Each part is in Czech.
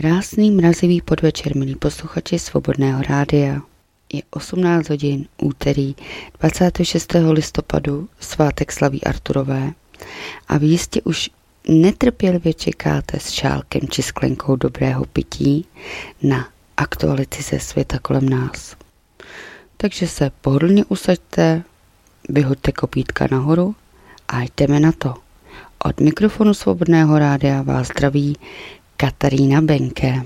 Krásný mrazivý podvečer, milí posluchači Svobodného rádia. Je 18 hodin, úterý 26. listopadu, svátek slaví Arturové a vy jistě už netrpělivě čekáte s šálkem či sklenkou dobrého pití na aktuality ze světa kolem nás. Takže se pohodlně usaďte, vyhoďte kopítka nahoru a jdeme na to. Od mikrofonu Svobodného rádia vás zdraví Katarína Benke.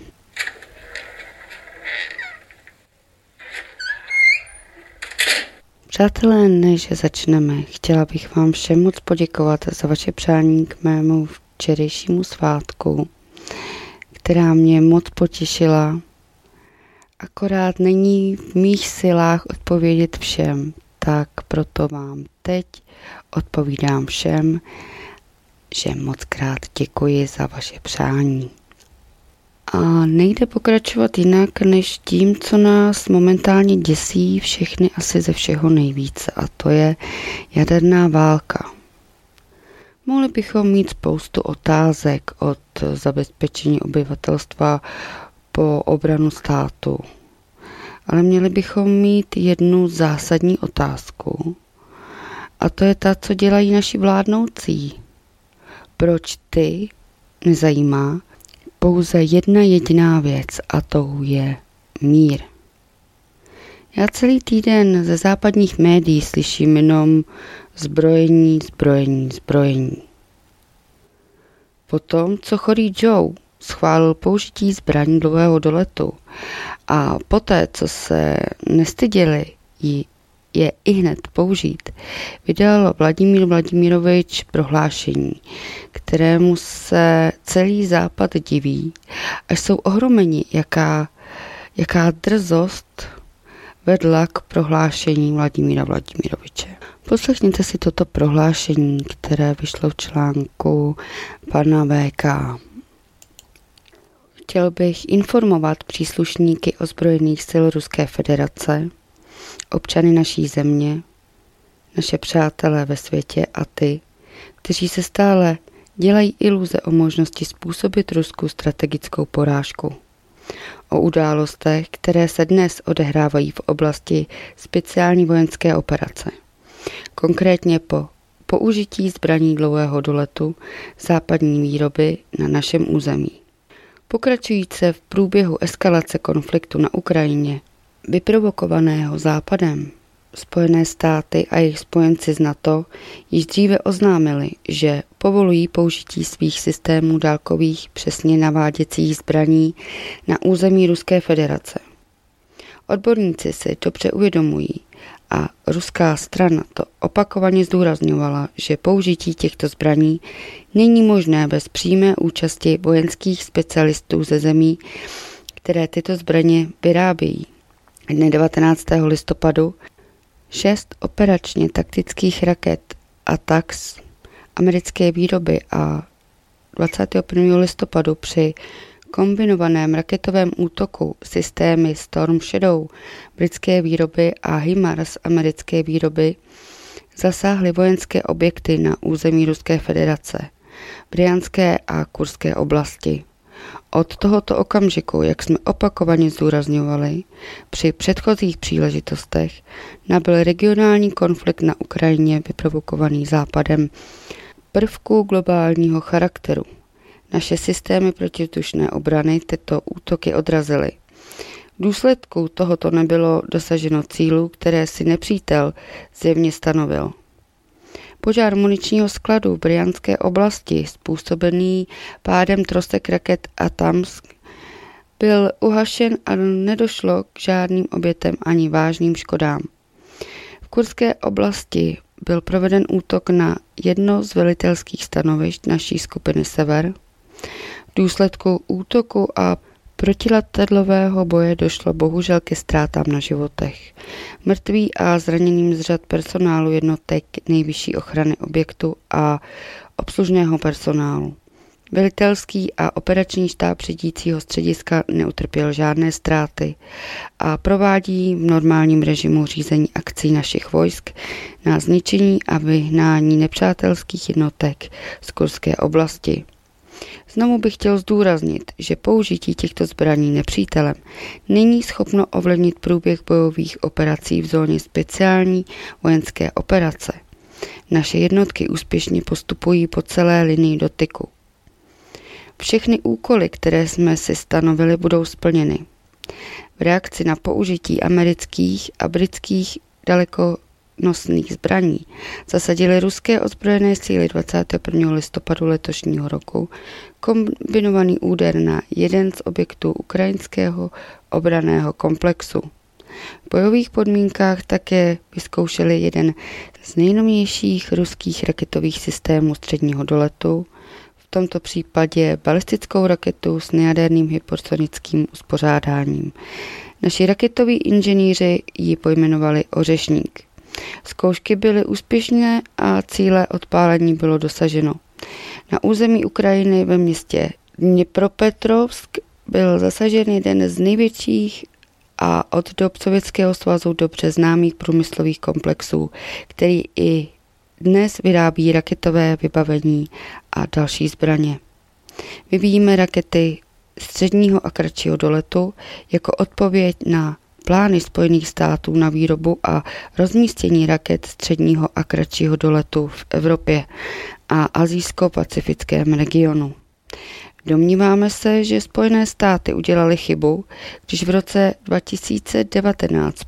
Přátelé, než začneme, chtěla bych vám všem moc poděkovat za vaše přání k mému včerejšímu svátku, která mě moc potěšila. Akorát není v mých silách odpovědět všem, tak proto vám teď odpovídám všem, že moc krát děkuji za vaše přání. A nejde pokračovat jinak než tím, co nás momentálně děsí všechny asi ze všeho nejvíce, a to je jaderná válka. Mohli bychom mít spoustu otázek od zabezpečení obyvatelstva po obranu státu, ale měli bychom mít jednu zásadní otázku, a to je ta, co dělají naši vládnoucí. Proč ty nezajímá pouze jedna jediná věc, a to je mír. Já celý týden ze západních médií slyším jenom zbrojení, zbrojení, zbrojení. Potom, co chorý Joe schválil použití zbraní dlouhého doletu a poté, co se nestyděli je ihned použít, vydal Vladimír Vladimirovič prohlášení, kterému se celý západ diví, až jsou ohromeni, jaká drzost vedla k prohlášení Vladimíra Vladimiroviče. Poslechněte si toto prohlášení, které vyšlo v článku pana VK. Chtěl bych informovat příslušníky ozbrojených sil Ruské federace, občany naší země, naše přátelé ve světě a ty, kteří se stále dělají iluze o možnosti způsobit Rusku strategickou porážku. O událostech, které se dnes odehrávají v oblasti speciální vojenské operace. Konkrétně po použití zbraní dlouhého doletu západní výroby na našem území. Pokračující v průběhu eskalace konfliktu na Ukrajině, vyprovokovaného Západem, Spojené státy a jejich spojenci z NATO již dříve oznámili, že povolují použití svých systémů dálkových přesně naváděcích zbraní na území Ruské federace. Odborníci si dobře uvědomují a ruská strana to opakovaně zdůrazňovala, že použití těchto zbraní není možné bez přímé účasti vojenských specialistů ze zemí, které tyto zbraně vyrábějí. Dne 19. listopadu 6 operačně taktických raket ATACMS americké výroby a 21. listopadu při kombinovaném raketovém útoku systémy Storm Shadow britské výroby a HIMARS americké výroby zasáhly vojenské objekty na území Ruské federace, Bryanské a Kurské oblasti. Od tohoto okamžiku, jak jsme opakovaně zdůrazňovali při předchozích příležitostech, nabyl regionální konflikt na Ukrajině vyprovokovaný Západem prvků globálního charakteru. Naše systémy protivzdušné obrany tyto útoky odrazily. V důsledku tohoto nebylo dosaženo cílů, které si nepřítel zjevně stanovil. Požár muničního skladu v Bryanské oblasti, způsobený pádem trosek raket ATACMS, byl uhašen a nedošlo k žádným obětem ani vážným škodám. V Kurské oblasti byl proveden útok na jedno z velitelských stanovišť naší skupiny Sever. V důsledku útoku a protiletadlového boje došlo bohužel ke ztrátám na životech. Mrtví a zraněným z řad personálu jednotek nejvyšší ochrany objektu a obslužného personálu. Velitelský a operační štáb řídícího střediska neutrpěl žádné ztráty a provádí v normálním režimu řízení akcí našich vojsk na zničení a vyhnání nepřátelských jednotek z Kurské oblasti. Znovu bych chtěl zdůraznit, že použití těchto zbraní nepřítelem není schopno ovlivnit průběh bojových operací v zóně speciální vojenské operace. Naše jednotky úspěšně postupují po celé linii dotyku. Všechny úkoly, které jsme si stanovili, budou splněny. V reakci na použití amerických a britských dalekonosných zbraní zasadily ruské ozbrojené síly 21. listopadu letošního roku kombinovaný úder na jeden z objektů ukrajinského obranného komplexu. V bojových podmínkách také vyzkoušeli jeden z nejnovějších ruských raketových systémů středního doletu, v tomto případě balistickou raketu s nejaderným hypersonickým uspořádáním. Naši raketoví inženýři ji pojmenovali Ořešník. Zkoušky byly úspěšné a cíle odpálení bylo dosaženo. Na území Ukrajiny ve městě Dněpropetrovsk byl zasažen jeden z největších a od dob Sovětského svazu dobře známých průmyslových komplexů, který i dnes vyrábí raketové vybavení a další zbraně. Vyvíjíme rakety středního a kratšího doletu jako odpověď na plány Spojených států na výrobu a rozmístění raket středního a kratšího doletu v Evropě a asijsko-pacifickém regionu. Domníváme se, že Spojené státy udělaly chybu, když v roce 2019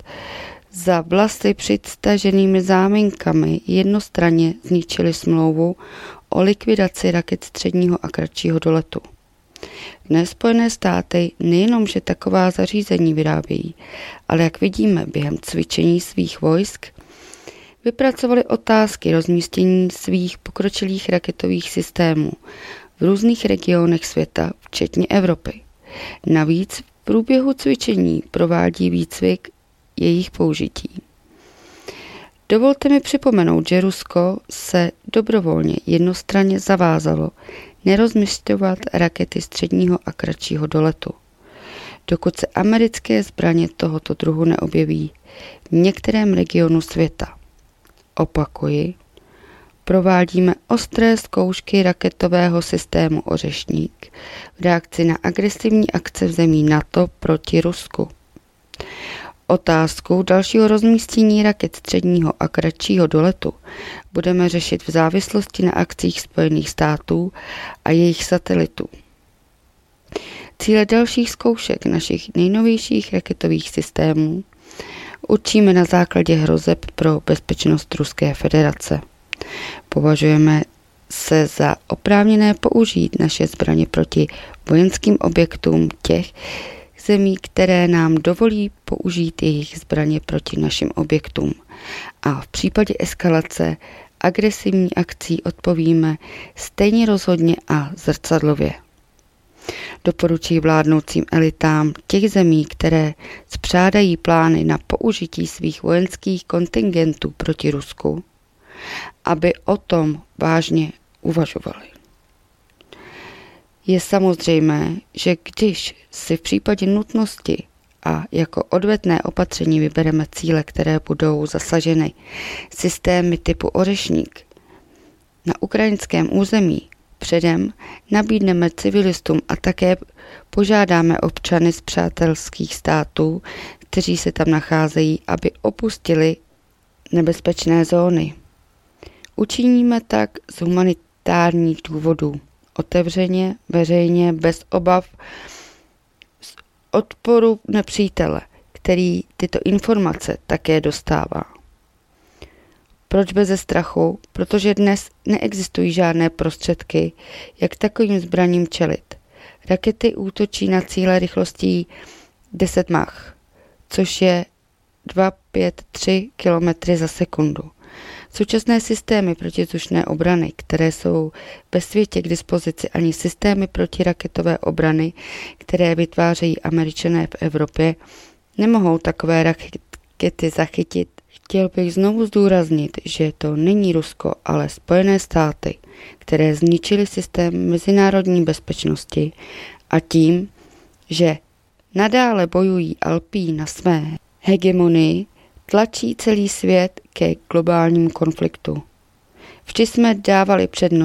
za vlasy předstaženými záminkami jednostranně zničili smlouvu o likvidaci raket středního a kratšího doletu. Dnes Spojené státy nejenom, že taková zařízení vyrábějí, ale jak vidíme během cvičení svých vojsk, vypracovali otázky rozmístění svých pokročilých raketových systémů v různých regionech světa, včetně Evropy. Navíc v průběhu cvičení provádí výcvik jejich použití. Dovolte mi připomenout, že Rusko se dobrovolně jednostranně zavázalo nerozmisťovat rakety středního a kratšího doletu, dokud se americké zbraně tohoto druhu neobjeví v některém regionu světa. Opakuji, provádíme ostré zkoušky raketového systému Ořešník v reakci na agresivní akce v zemí NATO proti Rusku. Otázku dalšího rozmístění raket středního a kratšího doletu budeme řešit v závislosti na akcích Spojených států a jejich satelitů. Cíle dalších zkoušek našich nejnovějších raketových systémů určíme na základě hrozeb pro bezpečnost Ruské federace. Považujeme se za oprávněné použít naše zbraně proti vojenským objektům těch zemí, které nám dovolí použít jejich zbraně proti našim objektům. A v případě eskalace agresivní akcí odpovíme stejně rozhodně a zrcadlově. Doporučuji vládnoucím elitám těch zemí, které spřádají plány na použití svých vojenských kontingentů proti Rusku, aby o tom vážně uvažovali. Je samozřejmé, že když si v případě nutnosti a jako odvetné opatření vybereme cíle, které budou zasaženy systémy typu Ořešník na ukrajinském území, předem nabídneme civilistům a také požádáme občany z přátelských států, kteří se tam nacházejí, aby opustili nebezpečné zóny. Učiníme tak z humanitárních důvodů. Otevřeně, veřejně, bez obav, z odporu nepřítele, který tyto informace také dostává. Proč beze strachu? Protože dnes neexistují žádné prostředky, jak takovým zbraním čelit. Rakety útočí na cíle rychlostí 10 Mach, což je 253 km za sekundu. Současné systémy protizdušné obrany, které jsou ve světě k dispozici, ani systémy protiraketové obrany, které vytvářejí Američané v Evropě, nemohou takové rakety zachytit. Chtěl bych znovu zdůraznit, že to není Rusko, ale Spojené státy, které zničily systém mezinárodní bezpečnosti a tím, že nadále bojují a lpí na své hegemonii, tlačí celý svět ke globálnímu konfliktu. Vždy jsme dávali přednost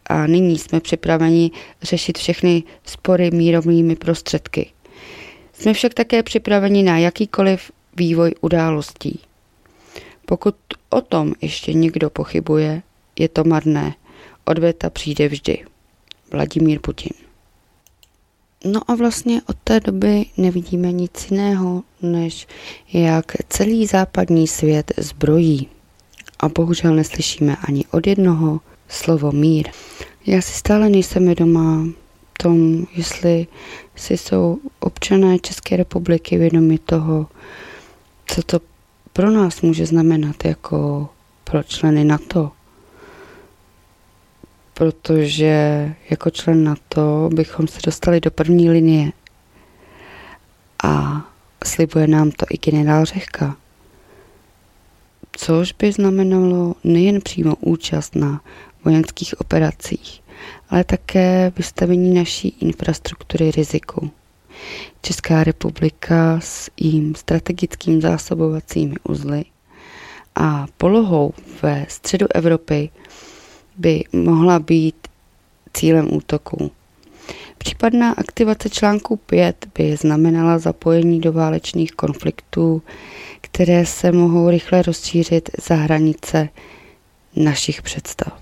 a nyní jsme připraveni řešit všechny spory mírovými prostředky. Jsme však také připraveni na jakýkoliv vývoj událostí. Pokud o tom ještě někdo pochybuje, je to marné. Odveta přijde vždy. Vladimír Putin. No a vlastně od té doby nevidíme nic jiného, než jak celý západní svět zbrojí. A bohužel neslyšíme ani od jednoho slovo mír. Já si stále nejsem vědomá tom, jestli si jsou občané České republiky vědomi toho, co to pro nás může znamenat jako pro členy NATO. Protože jako člen NATO bychom se dostali do první linie. A slibuje nám to i generál Řehka. Což by znamenalo nejen přímo účast na vojenských operacích, ale také vystavení naší infrastruktury riziku. Česká republika s jím strategickým zásobovacími uzly a polohou ve středu Evropy by mohla být cílem útoku. Případná aktivace článku 5 by znamenala zapojení do válečných konfliktů, které se mohou rychle rozšířit za hranice našich představ.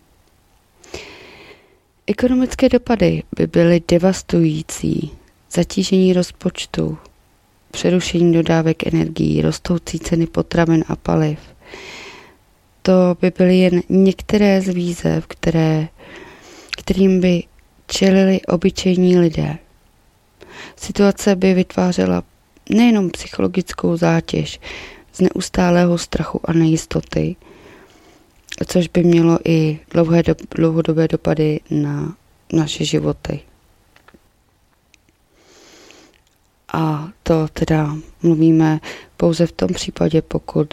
Ekonomické dopady by byly devastující. Zatížení rozpočtu, přerušení dodávek energií, rostoucí ceny potravin a paliv. To by byly jen některé z výzev, kterým by čelili obyčejní lidé. Situace by vytvářela nejenom psychologickou zátěž z neustálého strachu a nejistoty, což by mělo i dlouhodobé dopady na naše životy. A to teda mluvíme pouze v tom případě, pokud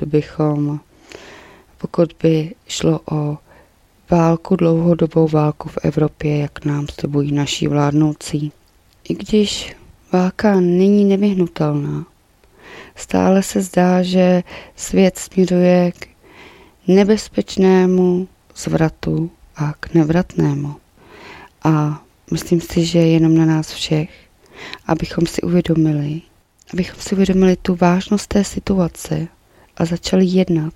by šlo o válku, dlouhodobou válku v Evropě, jak nám slibují naši vládnoucí. I když válka není nevyhnutelná, stále se zdá, že svět směřuje k nebezpečnému zvratu a k nevratnému. A myslím si, že je jenom na nás všech, abychom si uvědomili tu vážnost té situace a začali jednat,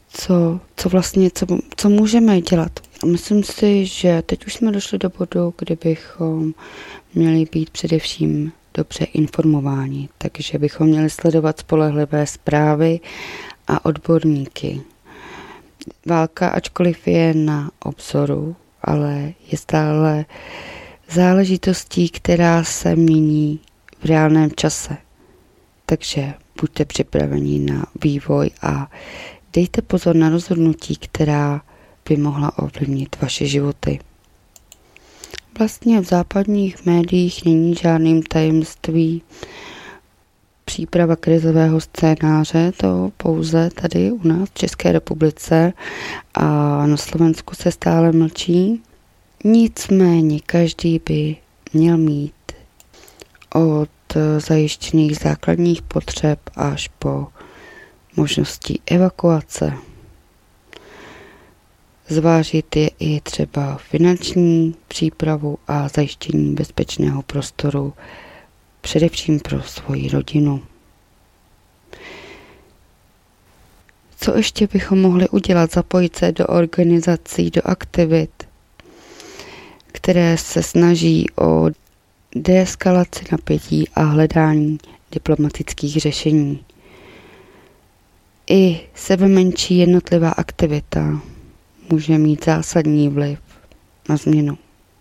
co můžeme dělat. A myslím si, že teď už jsme došli do bodu, kdy bychom měli být především dobře informováni, takže bychom měli sledovat spolehlivé zprávy a odborníky. Válka, ačkoliv je na obzoru, ale je stále záležitostí, která se mění v reálném čase. Takže buďte připraveni na vývoj a dejte pozor na rozhodnutí, která by mohla ovlivnit vaše životy. Vlastně v západních médiích není žádným tajemství příprava krizového scénáře, to pouze tady u nás v České republice a na Slovensku se stále mlčí. Nicméně každý by měl mít od zajištěných základních potřeb až po možnosti evakuace. Zvážit je i třeba finanční přípravu a zajištění bezpečného prostoru, především pro svoji rodinu. Co ještě bychom mohli udělat? Zapojit se do organizací, do aktivit, které se snaží o deeskalaci napětí a hledání diplomatických řešení. I sebemenší jednotlivá aktivita může mít zásadní vliv na změnu.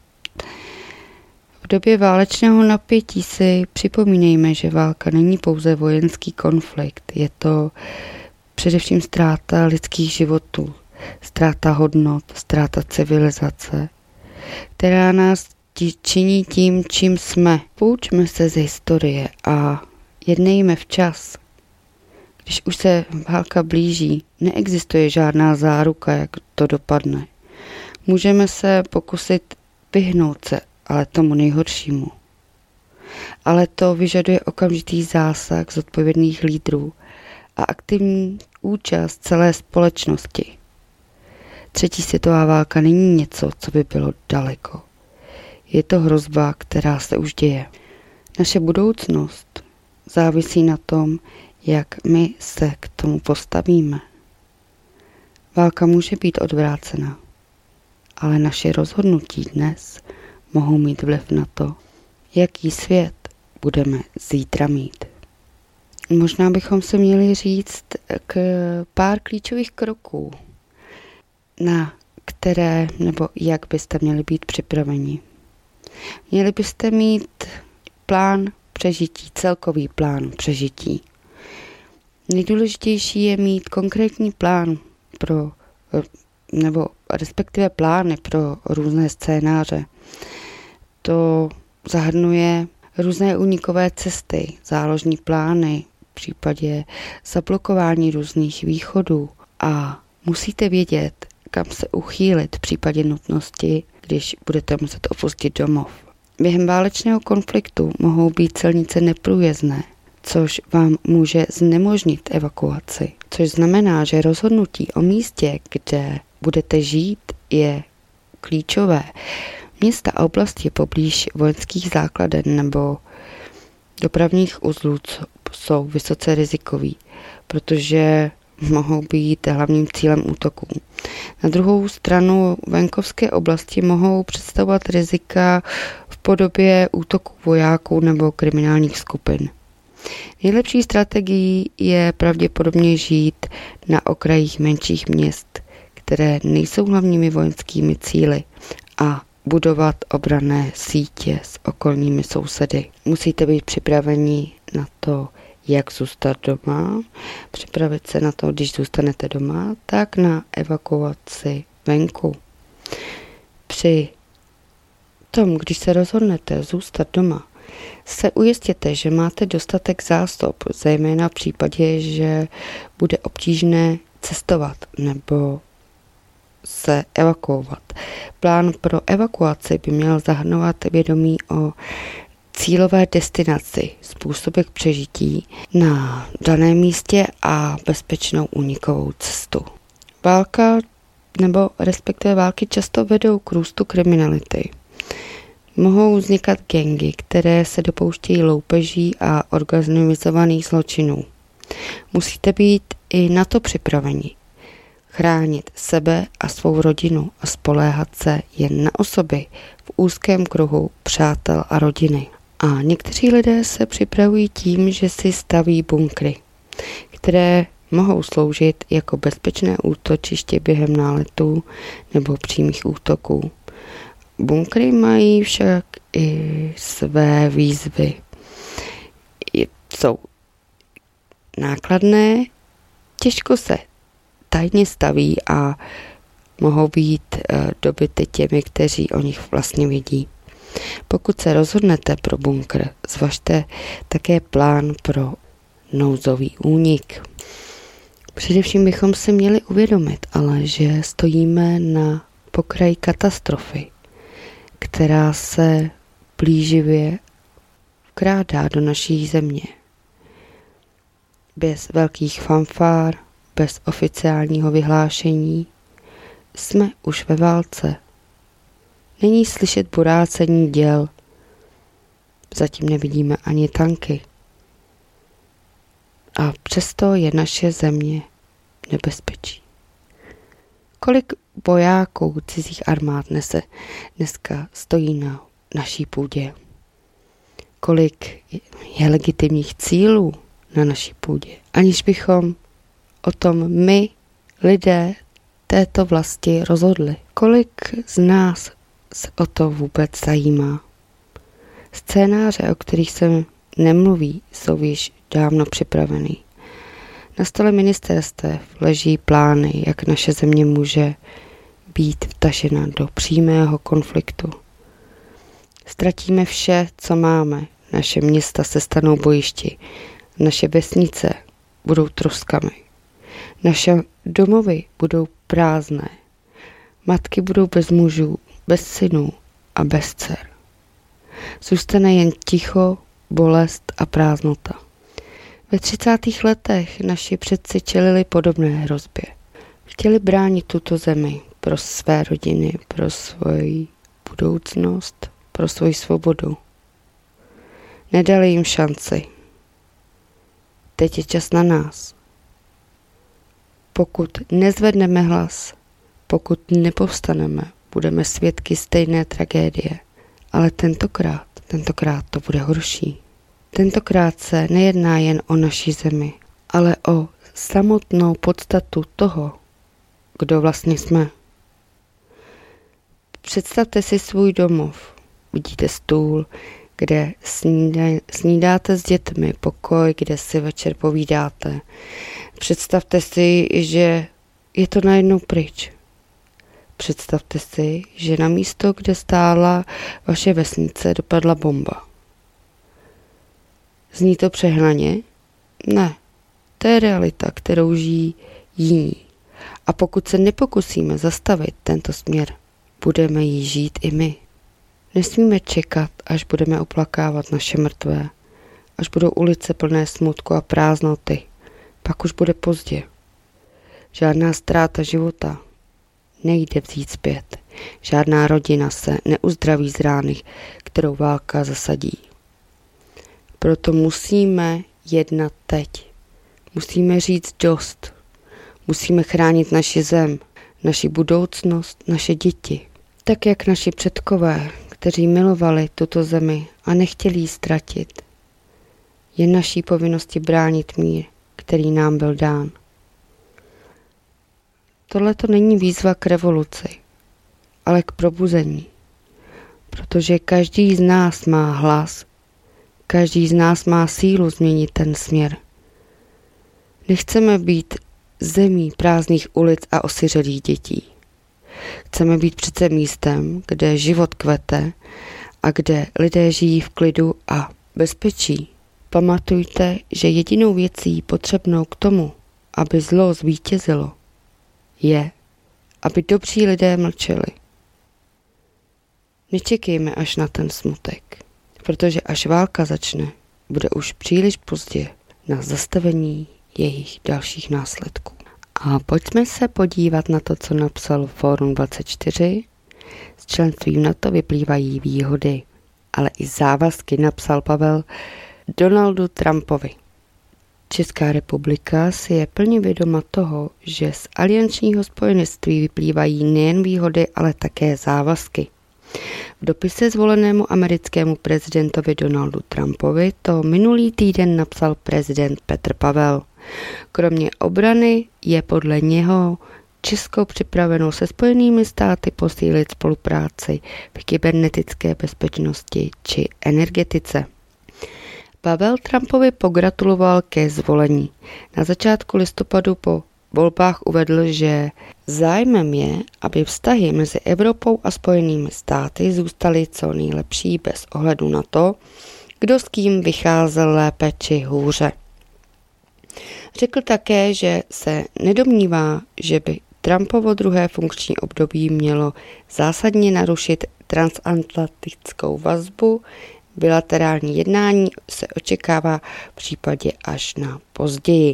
V době válečného napětí si připomínejme, že válka není pouze vojenský konflikt, je to především ztráta lidských životů, ztráta hodnot, ztráta civilizace, která nás činí tím, čím jsme. Poučme se z historie a jednejme včas. Když už se válka blíží, neexistuje žádná záruka, jak to dopadne. Můžeme se pokusit vyhnout se, ale tomu nejhoršímu. Ale to vyžaduje okamžitý zásah zodpovědných lídrů a aktivní účast celé společnosti. Třetí světová válka není něco, co by bylo daleko. Je to hrozba, která se už děje. Naše budoucnost závisí na tom, jak my se k tomu postavíme. Válka může být odvrácena, ale naše rozhodnutí dnes mohou mít vliv na to, jaký svět budeme zítra mít. Možná bychom se měli říct k pár klíčových kroků, na které nebo jak byste měli být připraveni. Měli byste mít plán přežití, celkový plán přežití. Nejdůležitější je mít konkrétní plán nebo respektive plány pro různé scénáře. To zahrnuje různé únikové cesty, záložní plány, v případě zablokování různých východů a musíte vědět, kam se uchýlit v případě nutnosti, když budete muset opustit domov. Během válečného konfliktu mohou být silnice neprůjezdné, což vám může znemožnit evakuaci, což znamená, že rozhodnutí o místě, kde budete žít, je klíčové. Města a oblasti poblíž vojenských základen nebo dopravních uzlů jsou vysoce rizikový, protože mohou být hlavním cílem útoků. Na druhou stranu venkovské oblasti mohou představovat rizika v podobě útoků vojáků nebo kriminálních skupin. Nejlepší strategií je pravděpodobně žít na okrajích menších měst, které nejsou hlavními vojenskými cíli a budovat obranné sítě s okolními sousedy. Musíte být připraveni na to, jak zůstat doma, připravit se na to, když zůstanete doma, tak na evakuaci venku. Při tom, když se rozhodnete zůstat doma, se ujistěte, že máte dostatek zásob, zejména v případě, že bude obtížné cestovat nebo se evakuovat. Plán pro evakuaci by měl zahrnovat vědomí o cílové destinaci, způsobech přežití na daném místě a bezpečnou únikovou cestu. Válka nebo respektive války často vedou k růstu kriminality. Mohou vznikat gangy, které se dopouštějí loupeží a organizovaných zločinů. Musíte být i na to připraveni. Chránit sebe a svou rodinu a spoléhat se jen na osoby v úzkém kruhu přátel a rodiny. A někteří lidé se připravují tím, že si staví bunkry, které mohou sloužit jako bezpečné útočiště během náletů nebo přímých útoků. Bunkry mají však i své výzvy. Jsou nákladné, těžko se tajně staví a mohou být dobyty těmi, kteří o nich vlastně vědí. Pokud se rozhodnete pro bunkr, zvažte také plán pro nouzový únik. Především bychom si měli uvědomit, ale že stojíme na pokraji katastrofy, která se plíživě vkrádá do naší země. Bez velkých fanfár, bez oficiálního vyhlášení jsme už ve válce. Není slyšet burácení děl, zatím nevidíme ani tanky. A přesto je naše země nebezpečí. Kolik vojáků cizích armád dneska stojí na naší půdě? Kolik je legitimních cílů na naší půdě? Aniž bychom o tom my, lidé této vlasti, rozhodli. Kolik z nás se o to vůbec zajímá? Scénáře, o kterých se nemluví, jsou již dávno připraveny. Na stole ministerstev leží plány, jak naše země může být vtažena do přímého konfliktu. Ztratíme vše, co máme. Naše města se stanou bojišti. Naše vesnice budou troskami. Naše domovy budou prázdné. Matky budou bez mužů, bez synů a bez dcer. Zůstane jen ticho, bolest a prázdnota. Ve 30. letech naši předci čelili podobné hrozbě. Chtěli bránit tuto zemi, pro své rodiny, pro svoji budoucnost, pro svoji svobodu. Nedali jim šanci. Teď je čas na nás. Pokud nezvedneme hlas, pokud nepovstaneme, budeme svědky stejné tragédie. Ale tentokrát to bude horší. Tentokrát se nejedná jen o naši zemi, ale o samotnou podstatu toho, kdo vlastně jsme. Představte si svůj domov. Vidíte stůl, kde snídáte s dětmi, pokoj, kde si večer povídáte. Představte si, že je to najednou pryč. Představte si, že na místo, kde stála vaše vesnice, dopadla bomba. Zní to přehnaně? Ne. To je realita, kterou žijí jiní. A pokud se nepokusíme zastavit tento směr, budeme ji žít i my. Nesmíme čekat, až budeme oplakávat naše mrtvé, až budou ulice plné smutku a prázdnoty. Pak už bude pozdě. Žádná ztráta života nejde vzít zpět. Žádná rodina se neuzdraví z rány, kterou válka zasadí. Proto musíme jednat teď. Musíme říct dost. Musíme chránit naši zem, naši budoucnost, naše děti. Tak jak naši předkové, kteří milovali tuto zemi a nechtěli ji ztratit. Je naší povinnosti bránit mír, který nám byl dán. Tohle to není výzva k revoluci, ale k probuzení. Protože každý z nás má hlas, každý z nás má sílu změnit ten směr. Nechceme být zemí prázdných ulic a osiřelých dětí. Chceme být přece místem, kde život kvete a kde lidé žijí v klidu a bezpečí. Pamatujte, že jedinou věcí potřebnou k tomu, aby zlo zvítězilo, je, aby dobří lidé mlčeli. Nečekejme až na ten smutek, protože až válka začne, bude už příliš pozdě na zastavení jejich dalších následků. A pojďme se podívat na to, co napsal Fórum 24. S členstvím NATO vyplývají výhody, ale i závazky, napsal Pavel Donaldu Trumpovi. Česká republika si je plně vědoma toho, že z aliančního spojenectví vyplývají nejen výhody, ale také závazky. V dopise zvolenému americkému prezidentovi Donaldu Trumpovi to minulý týden napsal prezident Petr Pavel. Kromě obrany je podle něho Česko připraveno se Spojenými státy posílit spolupráci v kybernetické bezpečnosti či energetice. Pavel Trumpovi pogratuloval ke zvolení. Na začátku listopadu po volbách uvedl, že zájmem je, aby vztahy mezi Evropou a Spojenými státy zůstaly co nejlepší bez ohledu na to, kdo s kým vycházel lépe či hůře. Řekl také, že se nedomnívá, že by Trumpovo druhé funkční období mělo zásadně narušit transatlantickou vazbu. Bilaterální jednání se očekává v případě až na později.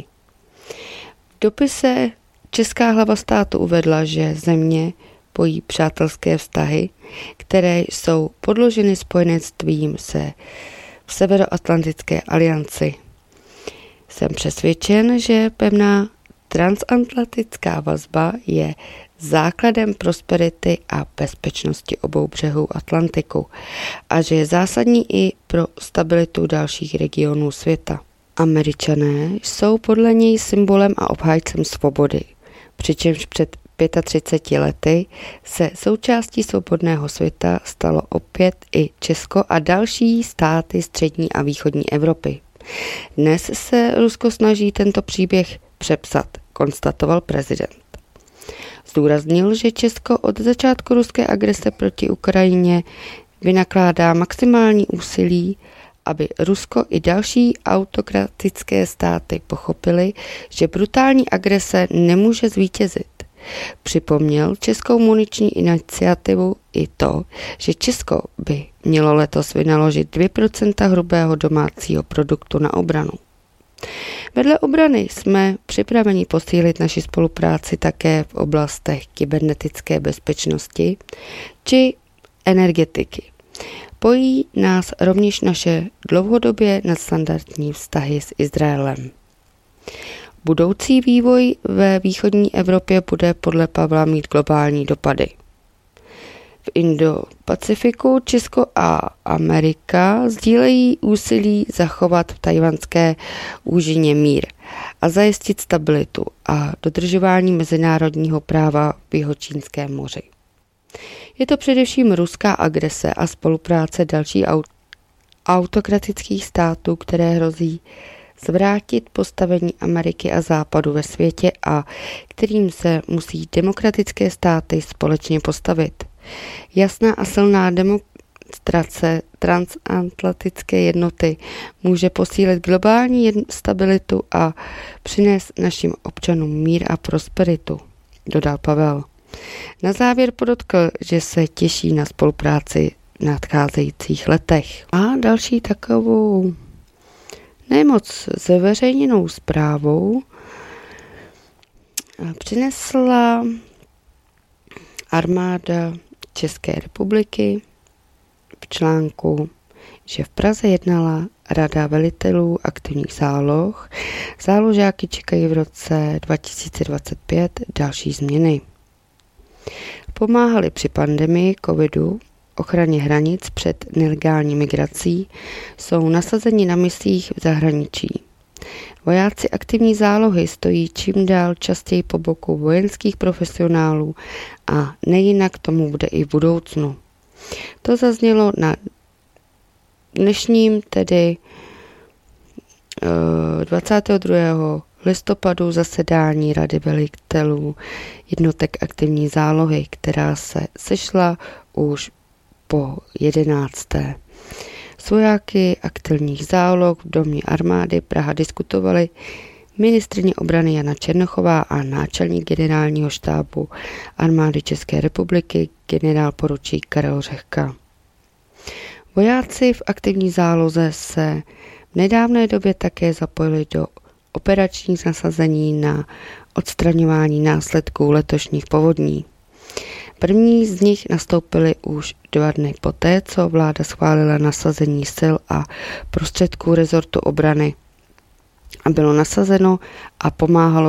V dopise česká hlava státu uvedla, že země pojí přátelské vztahy, které jsou podloženy spojenectvím se v Severoatlantické alianci. Jsem přesvědčen, že pevná transatlantická vazba je základem prosperity a bezpečnosti obou břehů Atlantiku a že je zásadní i pro stabilitu dalších regionů světa. Američané jsou podle něj symbolem a obhájcem svobody, přičemž před 35 lety se součástí svobodného světa stalo opět i Česko a další státy střední a východní Evropy. Dnes se Rusko snaží tento příběh přepsat, konstatoval prezident. Zdůraznil, že Česko od začátku ruské agrese proti Ukrajině vynakládá maximální úsilí, aby Rusko i další autokratické státy pochopili, že brutální agrese nemůže zvítězit. Připomněl českou muniční iniciativu i to, že Česko by mělo letos vynaložit 2% hrubého domácího produktu na obranu. Vedle obrany jsme připraveni posílit naši spolupráci také v oblastech kybernetické bezpečnosti či energetiky. Pojí nás rovněž naše dlouhodobě nadstandardní vztahy s Izraelem. Budoucí vývoj ve východní Evropě bude podle Pavla mít globální dopady. V Indo-Pacifiku Česko a Amerika sdílejí úsilí zachovat v tajvanské úžině mír a zajistit stabilitu a dodržování mezinárodního práva v Jihočínském moři. Je to především ruská agrese a spolupráce dalších autokratických států, které hrozí zvrátit postavení Ameriky a Západu ve světě a kterým se musí demokratické státy společně postavit. Jasná a silná demonstrace transatlantické jednoty může posílit globální stabilitu a přinést našim občanům mír a prosperitu, dodal Pavel. Na závěr podotkl, že se těší na spolupráci v nadcházejících letech. A další takovou nemoc zveřejněnou zprávou přinesla armáda České republiky v článku, že v Praze jednala Rada velitelů aktivních záloh. Záložáky čekají v roce 2025 další změny. Pomáhali při pandemii covidu, ochraně hranic před nelegální migrací, jsou nasazeni na misích v zahraničí. Vojáci aktivní zálohy stojí čím dál častěji po boku vojenských profesionálů a nejinak tomu bude i v budoucnu. To zaznělo na dnešním, tedy 22. listopadu zasedání Rady velitelů jednotek aktivní zálohy, která se sešla už po 11. S vojáky aktivních záloh v domě armády Praha diskutovali ministryně obrany Jana Černochová a náčelník generálního štábu armády České republiky generál poručík Karel Řehka. Vojáci v aktivní záloze se v nedávné době také zapojili do operačních nasazení na odstraňování následků letošních povodní. První z nich nastoupily už 2 dny poté, co vláda schválila nasazení sil a prostředků rezortu obrany. A bylo nasazeno a pomáhalo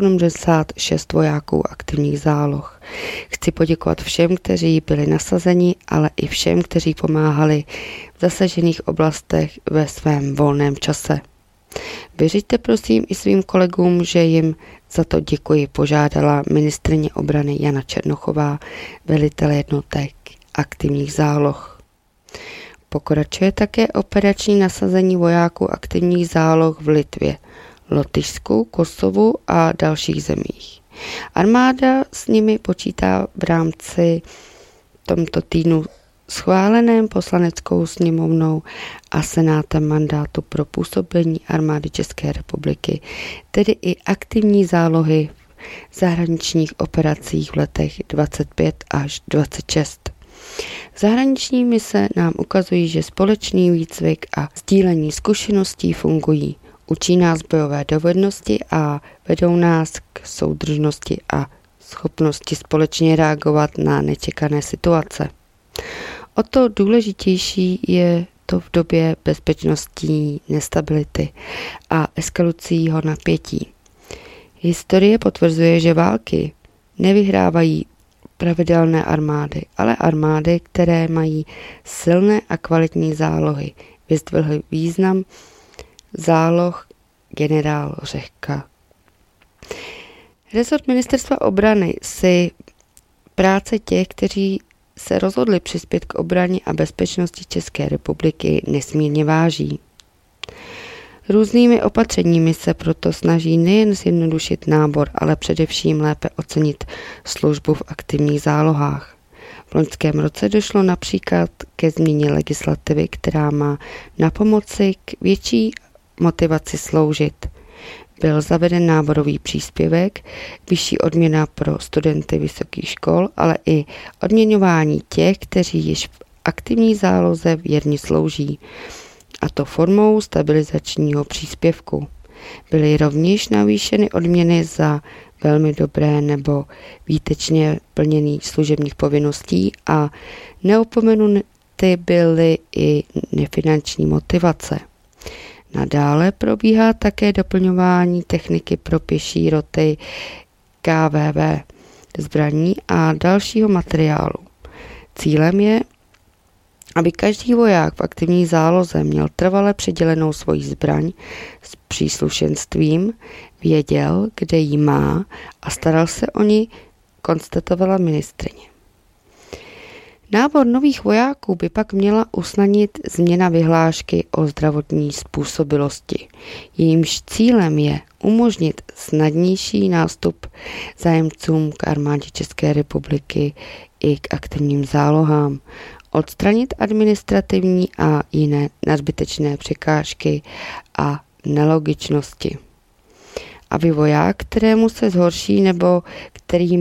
176 vojáků aktivních záloh. Chci poděkovat všem, kteří byli nasazeni, ale i všem, kteří pomáhali v zasažených oblastech ve svém volném čase. Vyřiďte prosím i svým kolegům, že jim za to děkuji, požádala ministryně obrany Jana Černochová, velitel jednotek aktivních záloh. Pokračuje také operační nasazení vojáků aktivních záloh v Litvě, Lotyšsku, Kosovu a dalších zemích. Armáda s nimi počítá v rámci tomto týdnu schváleném poslaneckou sněmovnou a senátem mandátu pro působení armády České republiky, tedy i aktivní zálohy v zahraničních operacích v letech 25 až 26. Zahraniční mise nám ukazují, že společný výcvik a sdílení zkušeností fungují. Učí nás bojové dovednosti a vedou nás k soudržnosti a schopnosti společně reagovat na nečekané situace. O to důležitější je to v době bezpečnostní nestability a eskalujícího napětí. Historie potvrzuje, že války nevyhrávají pravidelné armády, ale armády, které mají silné a kvalitní zálohy. Vyzdvihl význam záloh generál Řehka. Rezort ministerstva obrany si práce těch, kteří se rozhodli přispět k obraně a bezpečnosti České republiky, nesmírně váží. Různými opatřeními se proto snaží nejen zjednodušit nábor, ale především lépe ocenit službu v aktivních zálohách. V loňském roce došlo například ke změně legislativy, která má napomoci k větší motivaci sloužit. Byl zaveden náborový příspěvek, vyšší odměna pro studenty vysokých škol, ale i odměňování těch, kteří již v aktivní záloze věrně slouží, a to formou stabilizačního příspěvku. Byly rovněž navýšeny odměny za velmi dobré nebo výtečně plnění služebních povinností a neopomenuty byly i nefinanční motivace. Nadále probíhá také doplňování techniky pro pěší roty KVV, zbraní a dalšího materiálu. Cílem je, aby každý voják v aktivní záloze měl trvale přidělenou svoji zbraň s příslušenstvím, věděl, kde ji má a staral se o ní, konstatovala ministryně. Nábor nových vojáků by pak měla usnadnit změna vyhlášky o zdravotní způsobilosti. Jejímž cílem je umožnit snadnější nástup zájemcům k armádě České republiky i k aktivním zálohám, odstranit administrativní a jiné nadbytečné překážky a nelogičnosti. Aby voják, kterému se zhorší nebo který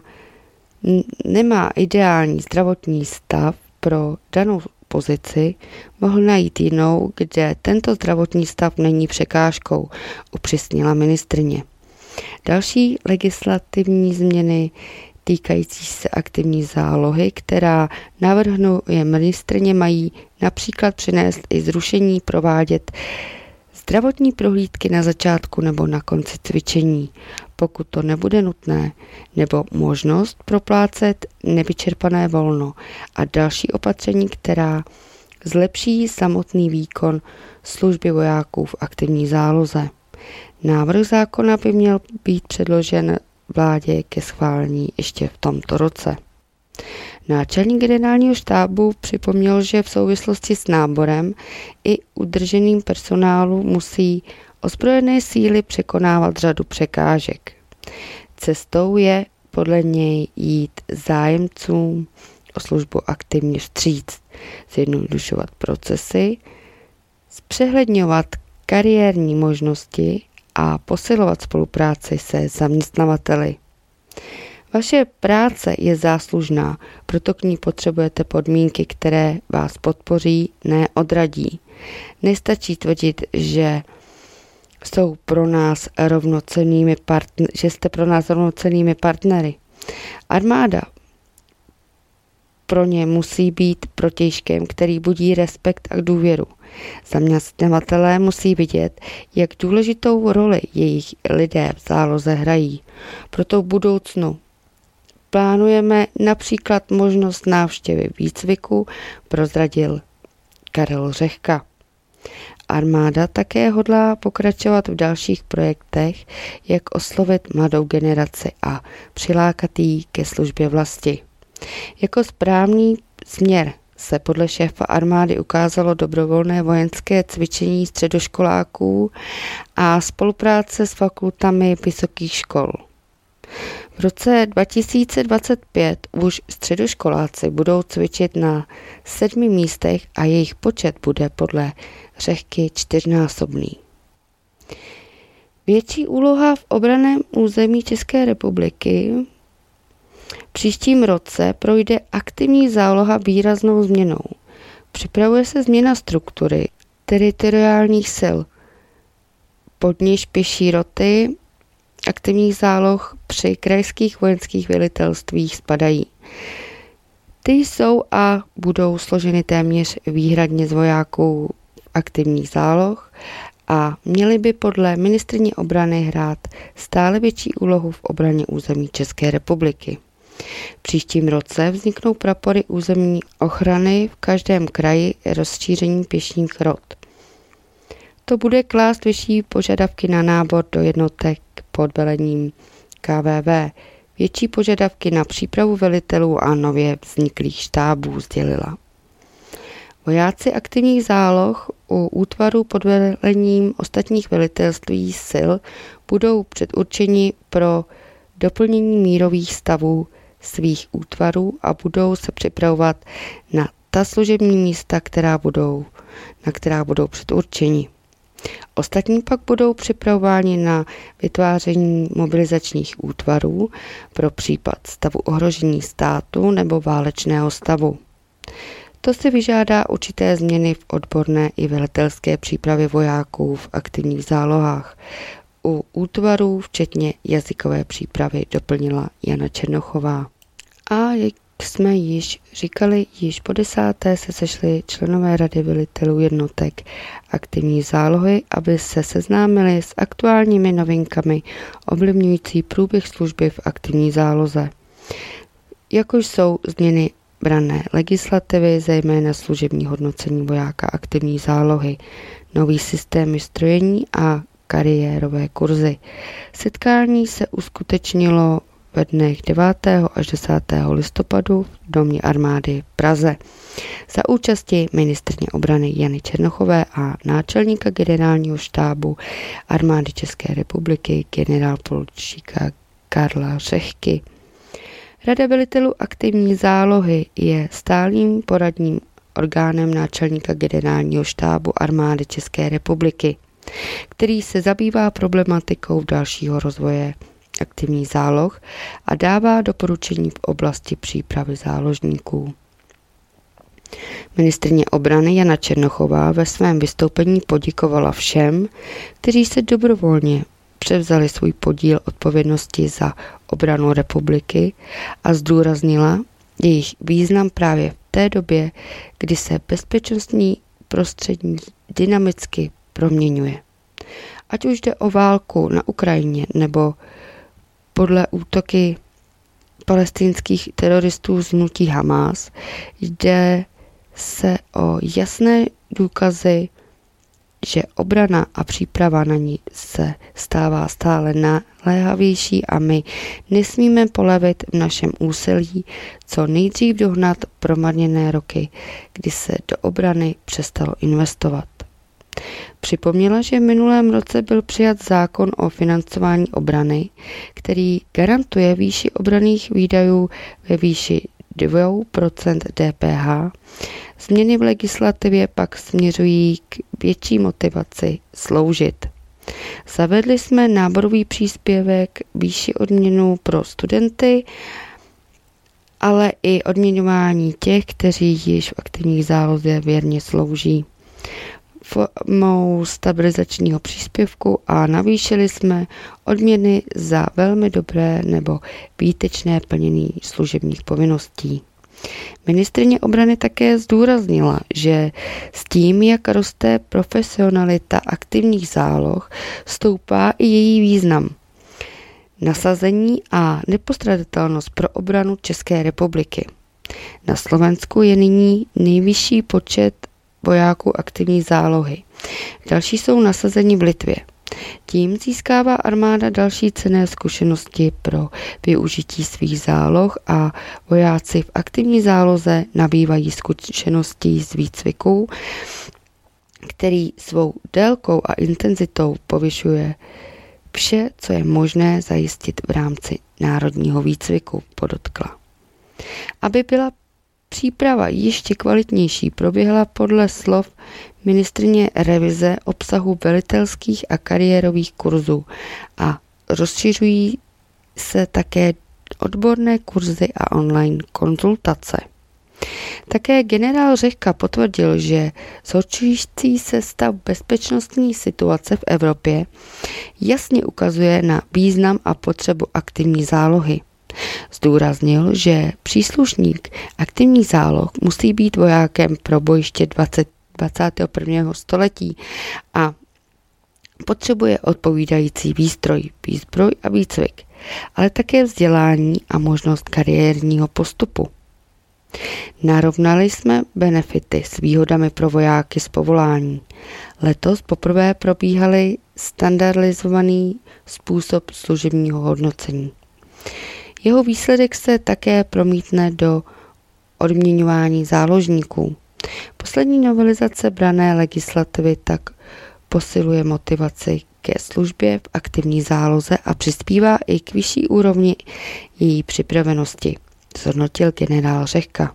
nemá ideální zdravotní stav pro danou pozici, mohl najít jinou, kde tento zdravotní stav není překážkou, upřesnila ministryně. Další legislativní změny týkající se aktivní zálohy, která navrhnuje ministryně, mají například přinést i zrušení provádět zdravotní prohlídky na začátku nebo na konci cvičení, pokud to nebude nutné, nebo možnost proplácet nevyčerpané volno a další opatření, která zlepší samotný výkon služby vojáků v aktivní záloze. Návrh zákona by měl být předložen vládě ke schválení ještě v tomto roce. Náčelník generálního štábu připomněl, že v souvislosti s náborem i udrženým personálu musí ozbrojené síly překonávat řadu překážek. Cestou je podle něj jít zájemcům o službu aktivně vstříc, zjednodušovat procesy, zpřehledňovat kariérní možnosti a posilovat spolupráci se zaměstnavateli. Vaše práce je záslužná, proto k ní potřebujete podmínky, které vás podpoří, ne odradí. Nestačí tvrdit, že jste pro nás rovnocennými partnery. Armáda pro ně musí být protějškem, který budí respekt a důvěru. Zaměstnavatelé musí vidět, jak důležitou roli jejich lidé v záloze hrají. Proto v budoucnu plánujeme například možnost návštěvy výcviku, prozradil Karel Řehka. Armáda také hodlá pokračovat v dalších projektech, jak oslovit mladou generaci a přilákat ji ke službě vlasti. Jako správný směr se podle šéfa armády ukázalo dobrovolné vojenské cvičení středoškoláků a spolupráce s fakultami vysokých škol. V roce 2025 už středoškoláci budou cvičit na 7 místech a jejich počet bude podle Řehky 4násobný. Větší úloha v obranném území České republiky. V příštím roce projde aktivní záloha výraznou změnou. Připravuje se změna struktury teritoriálních sil, pod níž pěší roty aktivních záloh při krajských vojenských velitelstvích spadají. Ty jsou a budou složeny téměř výhradně z vojáků aktivních záloh a měly by podle ministryně obrany hrát stále větší úlohu v obraně území České republiky. V příštím roce vzniknou prapory územní ochrany v každém kraji rozšířením pěšních rot. To bude klást vyšší požadavky na nábor do jednotek pod velením KVV, větší požadavky na přípravu velitelů a nově vzniklých štábů, sdělila. Vojáci aktivních záloh u útvarů pod velením ostatních velitelství sil budou předurčeni pro doplnění mírových stavů svých útvarů a budou se připravovat na ta služební místa, na která budou předurčeni. Ostatní pak budou připravováni na vytváření mobilizačních útvarů pro případ stavu ohrožení státu nebo válečného stavu. To si vyžádá určité změny v odborné i velitelské přípravě vojáků v aktivních zálohách. U útvarů, včetně jazykové přípravy, doplnila Jana Černochová. A jak jsme již říkali, již po 10. se sešli členové Rady velitelů jednotek aktivní zálohy, aby se seznámili s aktuálními novinkami ovlivňující průběh služby v aktivní záloze. Jakož jsou změny branné legislativy, zejména služební hodnocení vojáka aktivní zálohy, nový systémy strojení a kariérové kurzy. Setkání se uskutečnilo ve dnech 9. až 10. listopadu v Domě armády v Praze za účasti ministryně obrany Jany Černochové a náčelníka generálního štábu armády České republiky generálporučíka Karla Řehky. Rada velitelů aktivní zálohy je stálým poradním orgánem náčelníka generálního štábu armády České republiky, který se zabývá problematikou dalšího rozvoje aktivních záloh a dává doporučení v oblasti přípravy záložníků. Ministryně obrany Jana Černochová ve svém vystoupení poděkovala všem, kteří se dobrovolně převzali svůj podíl odpovědnosti za obranu republiky a zdůraznila jejich význam právě v té době, kdy se bezpečnostní prostředí dynamicky proměňuje. Ať už jde o válku na Ukrajině nebo podle útoky palestinských teroristů z hnutí Hamas, jde se o jasné důkazy, že obrana a příprava na ní se stává stále naléhavější a my nesmíme polevit v našem úsilí co nejdřív dohnat promarněné roky, kdy se do obrany přestalo investovat. Připomněla, že v minulém roce byl přijat zákon o financování obrany, který garantuje výši obranných výdajů ve výši 2% DPH. Změny v legislativě pak směřují k větší motivaci sloužit. Zavedli jsme náborový příspěvek, výši odměnu pro studenty, ale i odměňování těch, kteří již v aktivní záloze věrně slouží, formou stabilizačního příspěvku a navýšili jsme odměny za velmi dobré nebo výtečné plnění služebních povinností. Ministryně obrany také zdůraznila, že s tím, jak roste profesionalita aktivních záloh, stoupá i její význam. Nasazení a nepostradatelnost pro obranu České republiky. Na Slovensku je nyní nejvyšší počet vojáků aktivní zálohy. Další jsou nasazeni v Litvě. Tím získává armáda další cenné zkušenosti pro využití svých záloh a vojáci v aktivní záloze nabývají zkušeností z výcviků, který svou délkou a intenzitou povyšuje vše, co je možné zajistit v rámci národního výcviku, podotkla. Aby byla příprava ještě kvalitnější, proběhla podle slov ministryně revize obsahu velitelských a kariérových kurzů a rozšiřují se také odborné kurzy a online konzultace. Také generál Řehka potvrdil, že zhoršující se stav bezpečnostní situace v Evropě jasně ukazuje na význam a potřebu aktivní zálohy. Zdůraznil, že příslušník aktivních záloh musí být vojákem pro bojiště 21. století a potřebuje odpovídající výstroj, výzbroj a výcvik, ale také vzdělání a možnost kariérního postupu. Narovnali jsme benefity s výhodami pro vojáky z povolání. Letos poprvé probíhaly standardizovaný způsob služebního hodnocení. Jeho výsledek se také promítne do odměňování záložníků. Poslední novelizace branné legislativy tak posiluje motivaci ke službě v aktivní záloze a přispívá i k vyšší úrovni její připravenosti, zhodnotil generál Řehka.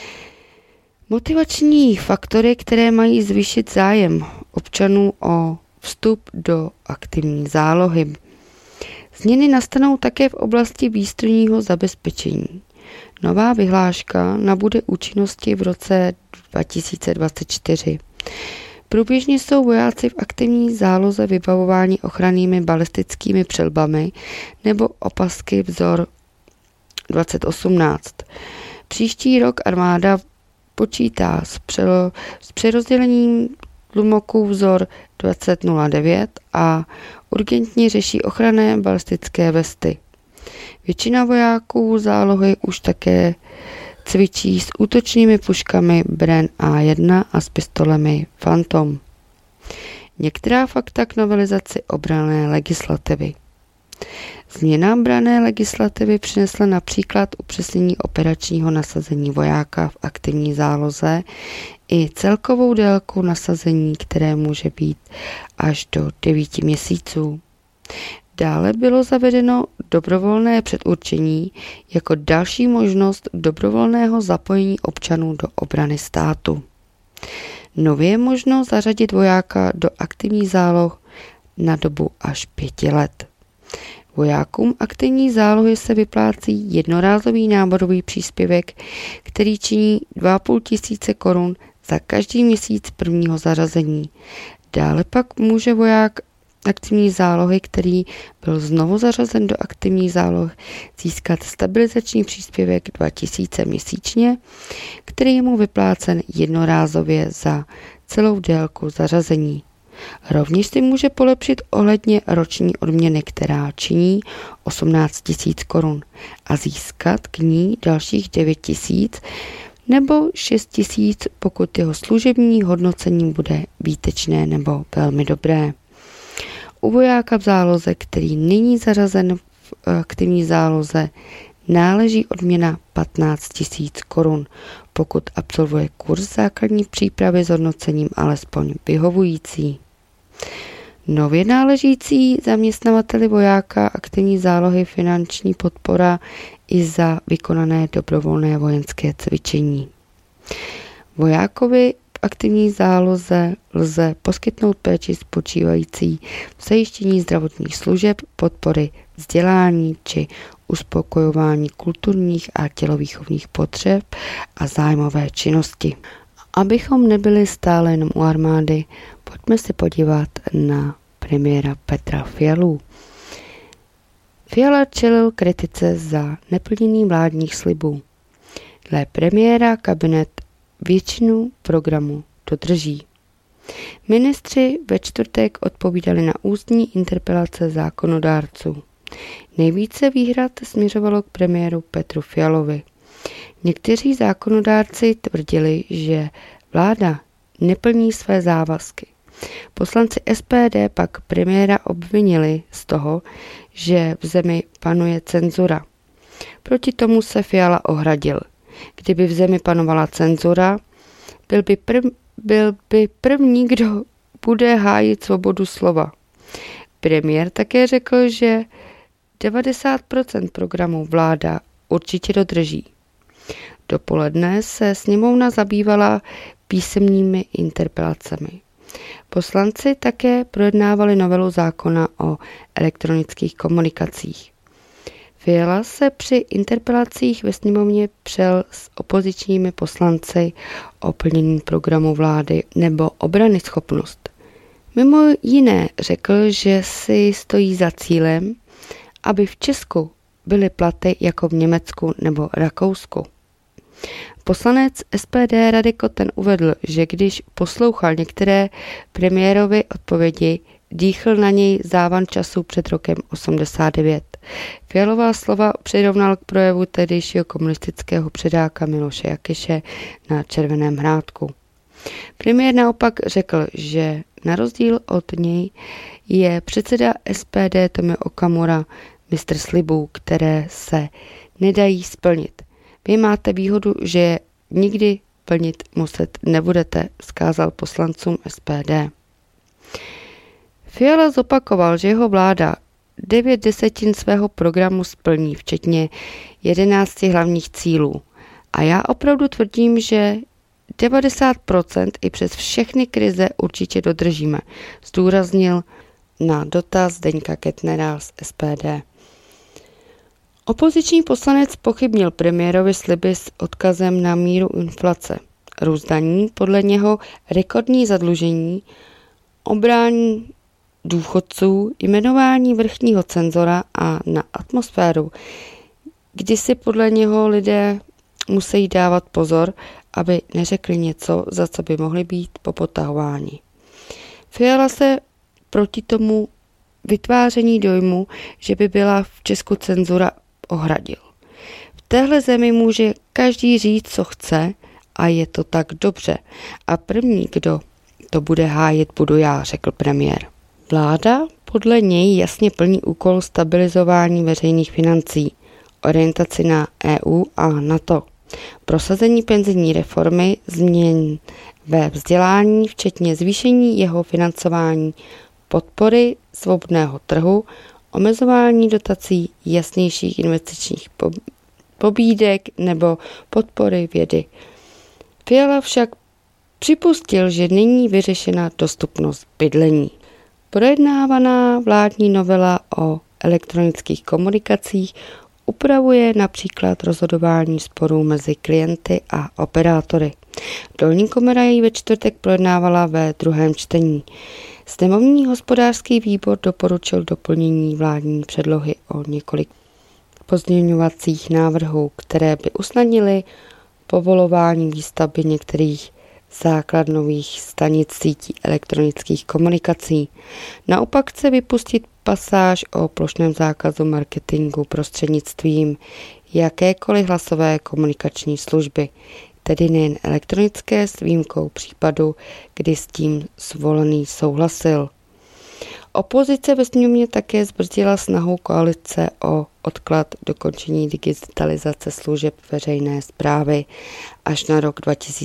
Motivační faktory, které mají zvýšit zájem občanů o vstup do aktivní zálohy. Změny nastanou také v oblasti výstrojního zabezpečení. Nová vyhláška nabude účinnosti v roce 2024. Průběžně jsou vojáci v aktivní záloze vybavováni ochrannými balistickými přilbami nebo opasky vzor 2018. Příští rok armáda počítá s přerozdělením tlumoků vzor 2009 a urgentně řeší ochranné balistické vesty. Většina vojáků zálohy už také cvičí s útočnými puškami Bren A1 a s pistolemi Phantom. Některá fakta k novelizaci obranné legislativy. Změna branné legislativy přinesla například upřesnění operačního nasazení vojáka v aktivní záloze i celkovou délku nasazení, které může být až do 9 měsíců. Dále bylo zavedeno dobrovolné předurčení jako další možnost dobrovolného zapojení občanů do obrany státu. Nově je možno zařadit vojáka do aktivních záloh na dobu až 5 let. Vojákům aktivní zálohy se vyplácí jednorázový náborový příspěvek, který činí 2,5 tisíce korun za každý měsíc prvního zařazení. Dále pak může voják aktivní zálohy, který byl znovu zařazen do aktivní záloh, získat stabilizační příspěvek 2000 měsíčně, který je mu vyplácen jednorázově za celou délku zařazení. Rovněž si může polepšit ohledně roční odměny, která činí 18 tisíc korun a získat k ní dalších 9 tisíc nebo 6 tisíc, pokud jeho služební hodnocení bude výtečné nebo velmi dobré. U vojáka v záloze, který není zařazen v aktivní záloze, náleží odměna 15 tisíc korun, pokud absolvuje kurz základní přípravy s hodnocením alespoň vyhovující. Nově náležící zaměstnavateli vojáka aktivní zálohy finanční podpora i za vykonané dobrovolné vojenské cvičení. Vojákovi v aktivní záloze lze poskytnout péči spočívající v zajištění zdravotních služeb, podpory vzdělání či uspokojování kulturních a tělovýchovných potřeb a zájmové činnosti. Abychom nebyli stále jenom u armády, pojďme se podívat na premiéra Petra Fialu. Fiala čelil kritice za neplnění vládních slibů. Dle premiéra kabinet většinu programu dodrží. Ministři ve čtvrtek odpovídali na ústní interpelace zákonodárců. Nejvíce výhrad směřovalo k premiéru Petru Fialovi. Někteří zákonodárci tvrdili, že vláda neplní své závazky. Poslanci SPD pak premiéra obvinili z toho, že v zemi panuje cenzura. Proti tomu se Fiala ohradil. Kdyby v zemi panovala cenzura, byl by první, kdo bude hájit svobodu slova. Premiér také řekl, že 90% programu vláda určitě dodrží. Dopoledne se sněmovna zabývala písemnými interpelacemi. Poslanci také projednávali novelu zákona o elektronických komunikacích. Fiala se při interpelacích ve sněmovně přel s opozičními poslanci o plnění programu vlády nebo obranyschopnost. Mimo jiné řekl, že si stojí za cílem, aby v Česku byly platy jako v Německu nebo Rakousku. Poslanec SPD Radek Koten uvedl, že když poslouchal některé premiérovy odpovědi, dýchl na něj závan času před rokem 89. Fialová slova přirovnal k projevu tehdejšího komunistického předáka Miloše Jakeše na Červeném Hrádku. Premiér naopak řekl, že na rozdíl od něj je předseda SPD Tomio Okamura mistr slibů, které se nedají splnit. Vy máte výhodu, že je nikdy plnit muset nebudete, vzkázal poslancům SPD. Fiala zopakoval, že jeho vláda 9/10 svého programu splní, včetně 11 hlavních cílů. A já opravdu tvrdím, že 90% i přes všechny krize určitě dodržíme, zdůraznil na dotaz Zdeňka Kettnera z SPD. Opoziční poslanec pochybnil premiérovi sliby s odkazem na míru inflace. růst daní, podle něho rekordní zadlužení, obrání důchodců, jmenování vrchního cenzora a na atmosféru, kdy si podle něho lidé musí dávat pozor, aby neřekli něco, za co by mohli být popotahováni. Fiala se proti tomu vytváření dojmu, že by byla v Česku cenzura, ohradil. V téhle zemi může každý říct, co chce, a je to tak dobře. A první, kdo to bude hájit, budu já, řekl premiér. Vláda podle něj jasně plní úkol stabilizování veřejných financí, orientaci na EU a NATO, prosazení penzijní reformy, změn ve vzdělání, včetně zvýšení jeho financování, podpory svobodného trhu, omezování dotací, jasnějších investičních pobídek nebo podpory vědy. Fiala však připustil, že není vyřešena dostupnost bydlení. Projednávaná vládní novela o elektronických komunikacích upravuje například rozhodování sporů mezi klienty a operátory. Dolní komora ji ve čtvrtek projednávala ve druhém čtení. Sněmovní hospodářský výbor doporučil doplnění vládní předlohy o několik pozměňovacích návrhů, které by usnadnily povolování výstavby některých základnových stanic sítí elektronických komunikací. Naopak chce vypustit pasáž o plošném zákazu marketingu prostřednictvím jakékoliv hlasové komunikační služby, tedy nejen elektronické, s výjimkou případu, kdy s tím zvolený souhlasil. Opozice ve sněmovně také zbrzdila snahu koalice o odklad dokončení digitalizace služeb veřejné správy až na rok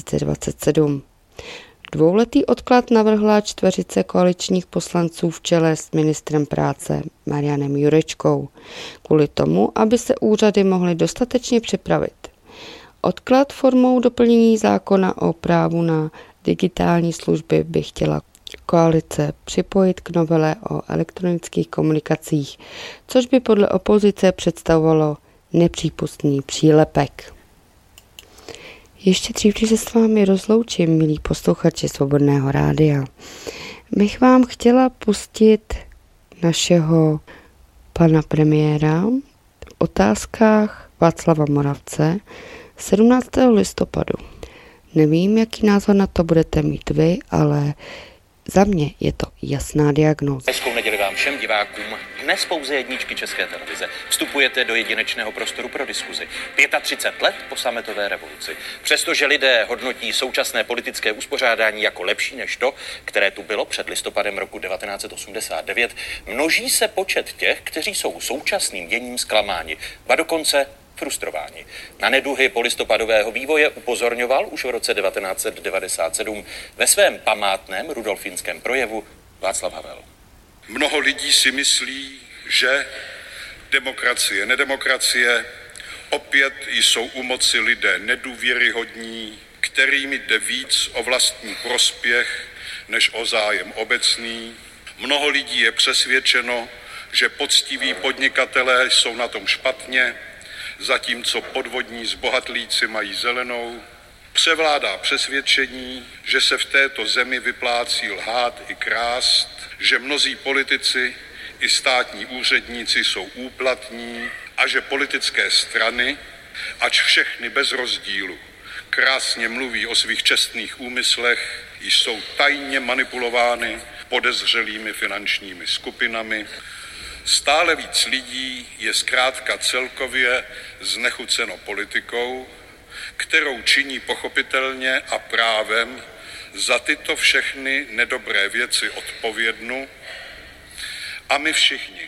2027. Dvouletý odklad navrhla čtveřice koaličních poslanců v čele s ministrem práce Marianem Jurečkou, kvůli tomu, aby se úřady mohly dostatečně připravit. Odklad formou doplnění zákona o právu na digitální služby by chtěla koalice připojit k novele o elektronických komunikacích, což by podle opozice představovalo nepřípustný přílepek. Ještě dřív, než se s vámi rozloučím, milí posluchači Svobodného rádia, bych vám chtěla pustit našeho pana premiéra v otázkách Václava Moravce 17. listopadu. Nevím, jaký názor na to budete mít vy, ale za mě je to jasná diagnóza. Hezkou neděli vám všem divákům. Dnes pouze jedničky České televize. Vstupujete do jedinečného prostoru pro diskuzi. 35 let po sametové revoluci. Přestože lidé hodnotí současné politické uspořádání jako lepší než to, které tu bylo před listopadem roku 1989, množí se počet těch, kteří jsou současným děním zklamáni, ba dokonce frustrováni. Na neduhy polistopadového vývoje upozorňoval už v roce 1997 ve svém památném rudolfinském projevu Václav Havel. Mnoho lidí si myslí, že demokracie, nedemokracie, opět jsou u moci lidé nedůvěryhodní, kterým jde víc o vlastní prospěch než o zájem obecný. Mnoho lidí je přesvědčeno, že poctiví podnikatelé jsou na tom špatně, zatímco podvodní zbohatlíci mají zelenou. Převládá přesvědčení, že se v této zemi vyplácí lhát i krást, že mnozí politici i státní úředníci jsou úplatní a že politické strany, ač všechny bez rozdílu, krásně mluví o svých čestných úmyslech, jsou tajně manipulovány podezřelými finančními skupinami. Stále víc lidí je zkrátka celkově znechuceno politikou, kterou činí pochopitelně a právem za tyto všechny nedobré věci odpovědnu, a my všichni,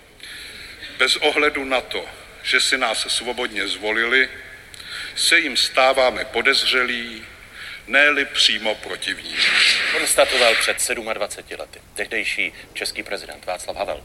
bez ohledu na to, že si nás svobodně zvolili, se jim stáváme podezřelí, ne-li přímo protivní. Konstatoval před 27 lety tehdejší český prezident Václav Havel.